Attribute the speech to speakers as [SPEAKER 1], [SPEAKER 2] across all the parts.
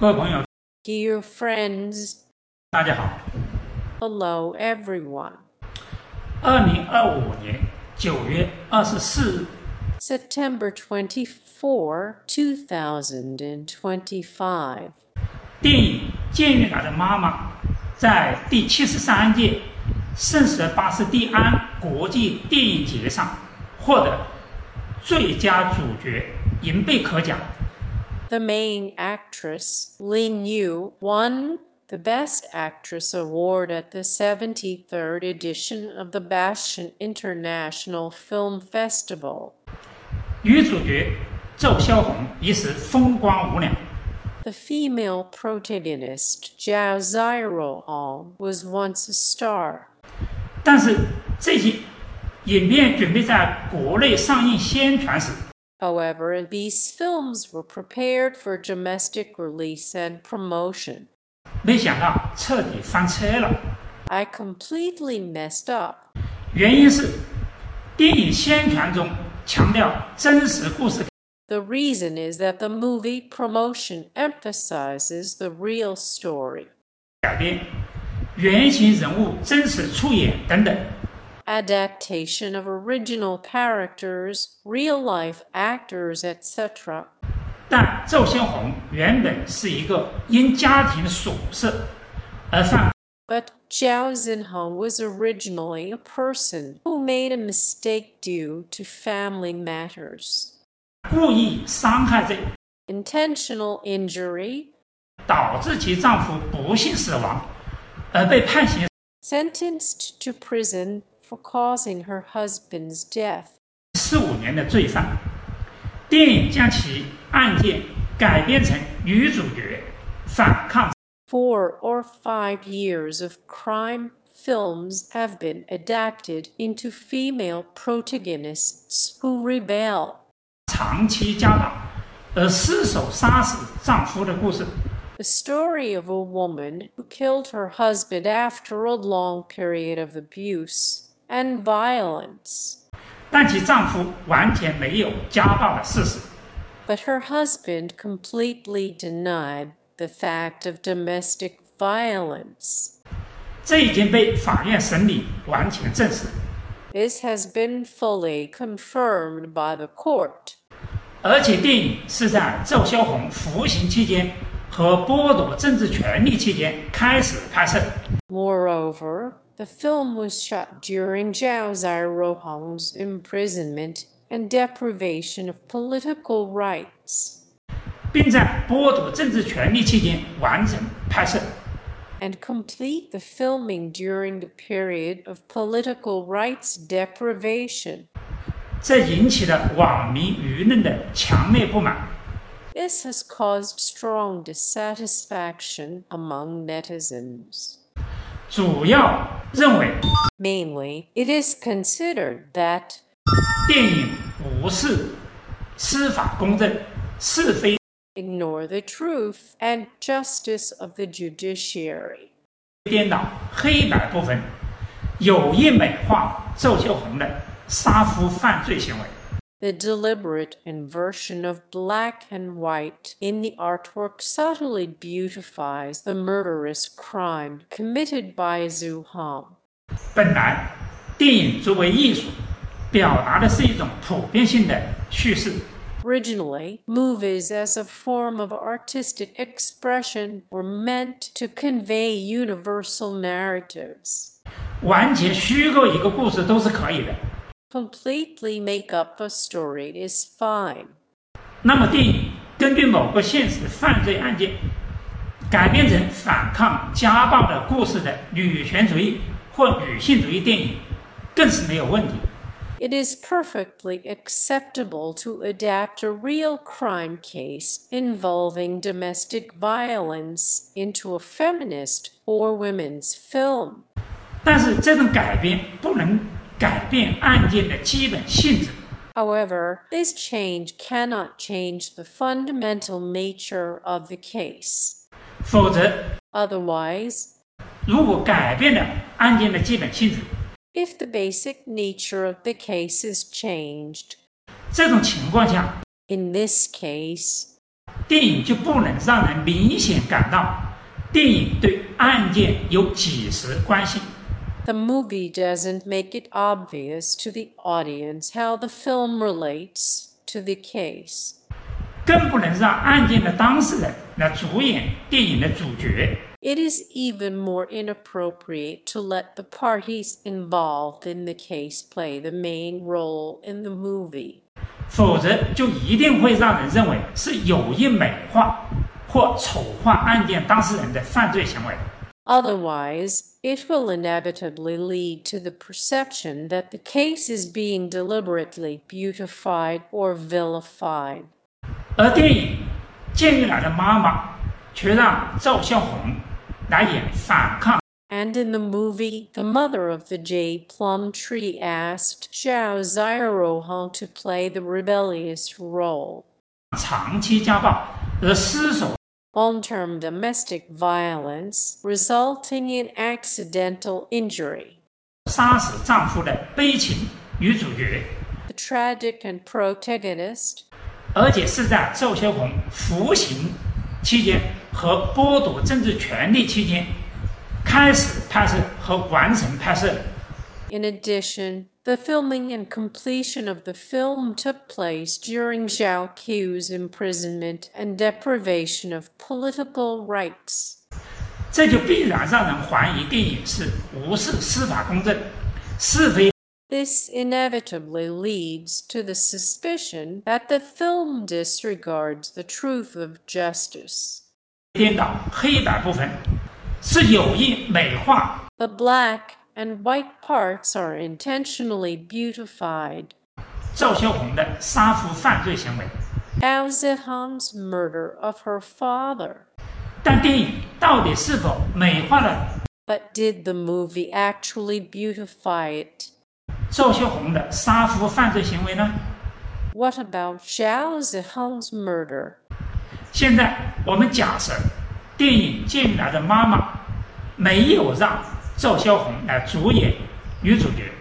[SPEAKER 1] 各位朋友，
[SPEAKER 2] Dear friends,
[SPEAKER 1] 大家好。
[SPEAKER 2] hello everyone.
[SPEAKER 1] 2025年9月24日，
[SPEAKER 2] September 24, 2025.
[SPEAKER 1] 电影《监狱里的妈妈》在第73届圣舍巴斯蒂安国际电影节上获得最佳主角银贝壳奖。
[SPEAKER 2] The main actress, Lin Yu, won the Best Actress Award at the 73rd edition of the Bashan International Film Festival.
[SPEAKER 1] 女主角周萧红一时风光无两。
[SPEAKER 2] The female protagonist, Zhao Ziruohong, was once a star.
[SPEAKER 1] 但是这些影片准备在国内上映宣传时，
[SPEAKER 2] However, these films were prepared for domestic release and promotion.
[SPEAKER 1] 没想到彻底翻车了。
[SPEAKER 2] I completely messed up.
[SPEAKER 1] 原因是电影宣传中强调真实故事
[SPEAKER 2] The reason is that the movie promotion emphasizes the real story.
[SPEAKER 1] 改编、原型人物真实出演等等。
[SPEAKER 2] Adaptation of original characters, real-life actors, etc.
[SPEAKER 1] 但周先红原本是一个因家庭琐事而犯
[SPEAKER 2] But Zhao Xinhong was originally a person who made a mistake due to family matters.
[SPEAKER 1] 故意伤害罪，
[SPEAKER 2] Intentional injury,
[SPEAKER 1] 导致其丈夫不幸死亡，而被判刑
[SPEAKER 2] sentenced to prison for causing her husband's death.
[SPEAKER 1] 15年的罪犯。电影将其案件改编成女主角反抗。
[SPEAKER 2] 4 or 5 years of crime films have been adapted into female protagonists who rebel.
[SPEAKER 1] 长期家暴而失手杀死丈夫的故事。
[SPEAKER 2] The story of a woman who killed her husband after a long period of abuse and violence.
[SPEAKER 1] 但其丈夫完全没有家暴的事实。
[SPEAKER 2] But her husband completely denied the fact of domestic violence.
[SPEAKER 1] 这已经被法院审理完全证实。
[SPEAKER 2] This has been fully confirmed by the court.
[SPEAKER 1] 而且电影是在周萧红服刑期间和剥夺政治权利期间开始拍摄。
[SPEAKER 2] Moreover, the film was shot during Zhao Ziruohong's imprisonment and deprivation of political rights,
[SPEAKER 1] 并在剥夺政治权利期间完成拍摄。
[SPEAKER 2] and complete the filming during the period of political rights deprivation.
[SPEAKER 1] 这引起了网民舆论的强烈不满。
[SPEAKER 2] This has caused strong dissatisfaction among netizens.
[SPEAKER 1] 主要认为
[SPEAKER 2] Mainly, it is considered that
[SPEAKER 1] 电影无视司法公正、是非
[SPEAKER 2] ignore the truth and justice of the judiciary.
[SPEAKER 1] 颠倒黑白不分，有意美化周秀红的杀夫犯罪行为。
[SPEAKER 2] The deliberate inversion of black and white in the artwork subtly beautifies the murderous crime committed by Zhu Hong.
[SPEAKER 1] 本来，电影作为艺术，表达的是一种普遍性的叙事。
[SPEAKER 2] Originally, movies as a form of artistic expression were meant to convey universal narratives.
[SPEAKER 1] 完全虚构一个故事都是可以的。
[SPEAKER 2] Completely make up a story is fine.
[SPEAKER 1] 那么，电影根据某个现实犯罪案件，改编成反抗家暴的故事的女权主义或女性主义电影，更是没有问题。
[SPEAKER 2] It is perfectly acceptable to adapt a real crime case involving domestic violence into a feminist or women's film.
[SPEAKER 1] 但是，这种改编不能改变案件的基本性质。
[SPEAKER 2] However, this change cannot change the fundamental nature of the case.
[SPEAKER 1] 否则，
[SPEAKER 2] Otherwise,
[SPEAKER 1] 如果改变了案件的基本性质，
[SPEAKER 2] if the basic nature of the case is changed,
[SPEAKER 1] 这种情况下，
[SPEAKER 2] in this case,
[SPEAKER 1] 电影就不能让人明显感到电影对案件有即时关系。
[SPEAKER 2] The movie doesn't make it obvious to the audience how the film relates to the case.
[SPEAKER 1] 更不能让案件的当事人来主演电影的主角。
[SPEAKER 2] It is even more inappropriate to let the parties involved in the case play the main role in the movie.
[SPEAKER 1] 否则就一定会让人认为是有意美化或丑化案件当事人的犯罪行为。
[SPEAKER 2] Otherwise, it will inevitably lead to the perception that the case is being deliberately beautified or vilified.
[SPEAKER 1] 而电影《监狱来的妈妈》却让赵孝红来演反抗。
[SPEAKER 2] And in the movie, the mother of the Jade Plum Tree asked Zhao Zirohong to play the rebellious role.
[SPEAKER 1] 长期家暴而失手
[SPEAKER 2] Long-term domestic violence resulting in accidental injury.
[SPEAKER 1] 杀死丈夫的悲情女主角，
[SPEAKER 2] The tragic and protagonist,
[SPEAKER 1] 而且是在赵孝红服刑期间和剥夺政治权利期间开始拍摄和完成拍摄。
[SPEAKER 2] In addition, the filming and completion of the film took place during Zhao Qiu's imprisonment and deprivation of political rights.
[SPEAKER 1] 这就必然让人怀疑电影是无视司法公正、是非
[SPEAKER 2] This inevitably leads to the suspicion that the film disregards the truth of justice.
[SPEAKER 1] 颠倒黑白部分，是有意美化
[SPEAKER 2] The black and white parts are intentionally beautified.
[SPEAKER 1] 赵孝红的杀夫犯罪行为。
[SPEAKER 2] Zhao Zihang's murder of her father.
[SPEAKER 1] 但电影到底是否美化了
[SPEAKER 2] But did the movie actually beautify it?
[SPEAKER 1] 赵孝红的杀夫犯罪行为呢？
[SPEAKER 2] What about Zhao Zihang's murder?
[SPEAKER 1] 现在我们假设电影《监狱来的妈妈》没有让赵孝红来主演女主角，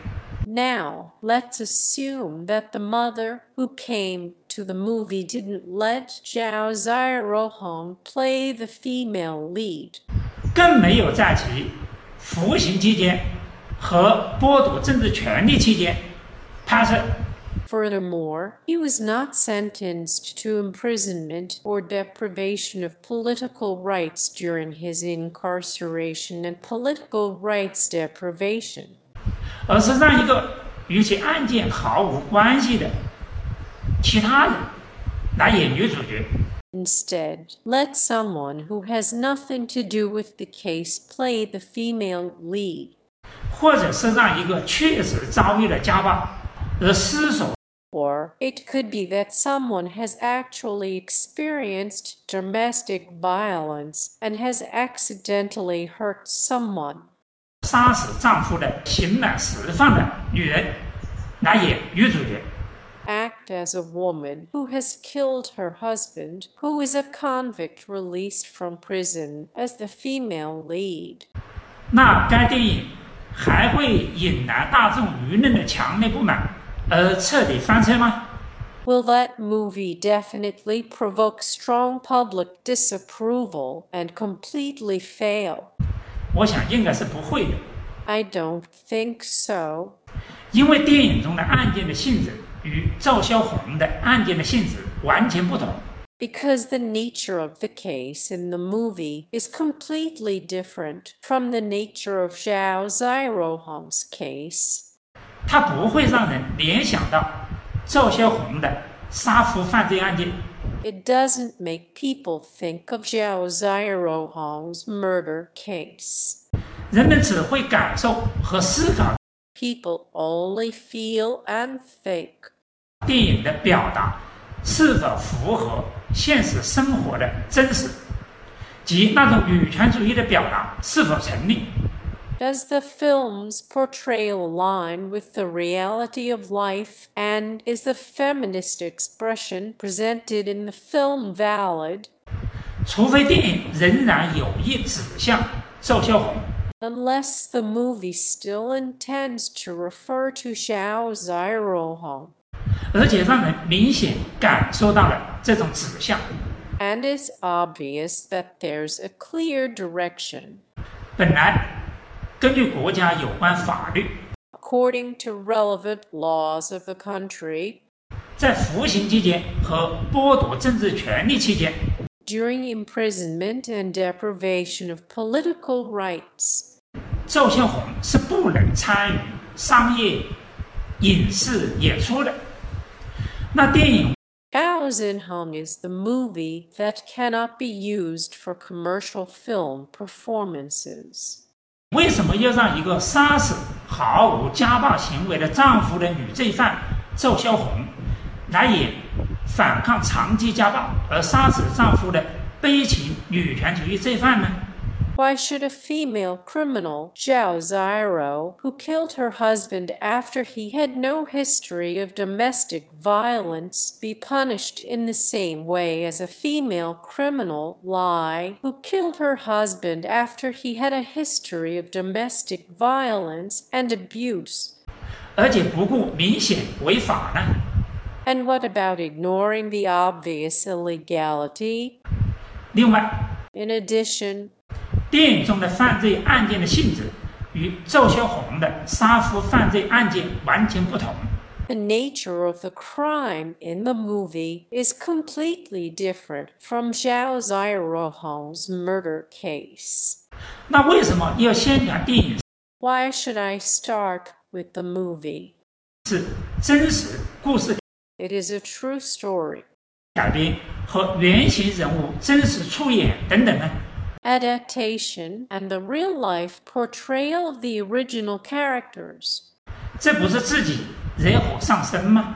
[SPEAKER 2] Now, let's assume that the mother who came to the movie didn't let Zhao Zirohong play the female lead.
[SPEAKER 1] 更没有在其服刑期间和剥夺政治权利期间拍摄。
[SPEAKER 2] Furthermore, he was not sentenced to imprisonment or deprivation of political rights during his incarceration and political rights deprivation.
[SPEAKER 1] 而是让一个与其案件毫无关系的其他人来演女主角，
[SPEAKER 2] Instead, let someone who has nothing to do with the case play the female lead.
[SPEAKER 1] 或者是让一个确实遭遇了家暴而失手
[SPEAKER 2] Or it could be that someone has actually experienced domestic violence and has accidentally hurt someone.
[SPEAKER 1] 杀死丈夫的刑满释放的女人来演女主角。
[SPEAKER 2] Act as a woman who has killed her husband, who is a convict released from prison, as the female lead.
[SPEAKER 1] 那该电影还会引来大众舆论的强烈不满而彻底翻车吗？
[SPEAKER 2] Will that movie definitely provoke strong public disapproval and completely fail?
[SPEAKER 1] 我想应该是不会的，
[SPEAKER 2] I don't think so.
[SPEAKER 1] 因为电影中的案件的性质与赵孝红的案件的性质完全不同。
[SPEAKER 2] Because the nature of the case in the movie is completely different from the nature of Zhao Zirohong's case.
[SPEAKER 1] 它不会让人联想到赵孝红的杀夫犯罪案件。
[SPEAKER 2] It doesn't make people think of Zhao Zirohong's murder case.
[SPEAKER 1] 人们只会感受和思考
[SPEAKER 2] People only feel and think.
[SPEAKER 1] 电影的表达是否符合现实生活的真实，即那种女权主义的表达是否成立。
[SPEAKER 2] Does the film's portrayal align with the reality of life, and is the feminist expression presented in the film valid?
[SPEAKER 1] 除非电影仍然有意指向赵孝红，
[SPEAKER 2] Unless the movie still intends to refer to Zhao Zirohong,
[SPEAKER 1] 而且让人明显感受到了这种指向。
[SPEAKER 2] and it's obvious that there's a clear direction.
[SPEAKER 1] 本来，根据国家有关法律，
[SPEAKER 2] According to relevant laws of the country,
[SPEAKER 1] 在服刑期间和剥夺政治权利期间，
[SPEAKER 2] during imprisonment and deprivation of political rights,
[SPEAKER 1] 赵小红是不能参与商业、影视演出的。那电影
[SPEAKER 2] Zhao Xinhong is the movie that cannot be used for commercial film performances.
[SPEAKER 1] 为什么要让一个杀死毫无家暴行为的丈夫的女罪犯赵小红来演反抗长期家暴而杀死丈夫的悲情女权主义罪犯呢？
[SPEAKER 2] Why should a female criminal, Zhao Ziro, who killed her husband after he had no history of domestic violence, be punished in the same way as a female criminal, Lai, who killed her husband after he had a history of domestic violence and abuse?
[SPEAKER 1] 而且不顾明显违法呢？
[SPEAKER 2] And what about ignoring the obvious illegality?
[SPEAKER 1] 另外，
[SPEAKER 2] In addition,
[SPEAKER 1] 电影中的犯罪案件的性质与赵小红的杀夫犯罪案件完全不同。
[SPEAKER 2] the nature of the crime in the movie is completely different from Zhao Zirohong's murder case.
[SPEAKER 1] 那为什么要先讲电影
[SPEAKER 2] Why should I start with the movie?
[SPEAKER 1] 是真实故事
[SPEAKER 2] It is a true story.
[SPEAKER 1] 改编和原型人物真实出演等等呢？
[SPEAKER 2] Adaptation and the real-life portrayal of the original characters.
[SPEAKER 1] 这不是自己惹火上身吗？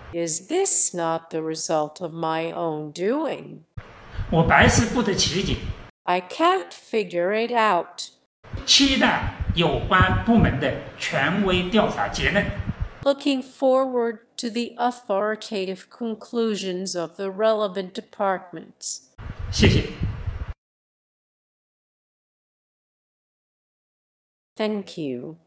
[SPEAKER 2] Is this not the result of my own doing?
[SPEAKER 1] 我百思不得其解，
[SPEAKER 2] I can't figure it out.
[SPEAKER 1] 期待有关部门的权威调查结论。
[SPEAKER 2] Looking forward to the authoritative conclusions of the relevant departments.
[SPEAKER 1] 谢谢。
[SPEAKER 2] Thank you.